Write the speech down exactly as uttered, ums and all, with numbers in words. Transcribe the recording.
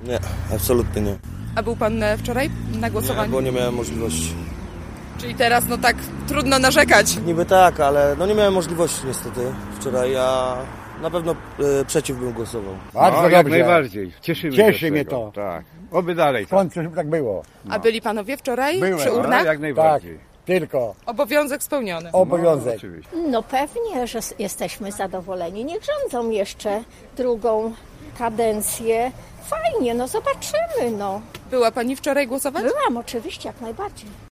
Nie, absolutnie nie. A był pan wczoraj na głosowaniu? Nie, bo nie miałem możliwości. Czyli teraz no tak trudno narzekać. Niby tak, ale no nie miałem możliwości niestety wczoraj, a na pewno y, przeciw bym głosował. Bardzo no, jak dobrze. najbardziej. Cieszymy Cieszy się z mnie tego. to. Tak. Oby dalej. W Tak. końcu, żeby tak było. A byli panowie wczoraj Byłem. przy No, urnach? jak Tak, najbardziej. tylko Obowiązek spełniony. obowiązek. No, oczywiście. No pewnie, że s- jesteśmy zadowoleni. Niech rządzą jeszcze drugą kadencję. Fajnie, no zobaczymy, no. Była pani wczoraj głosować? Byłam oczywiście, jak najbardziej.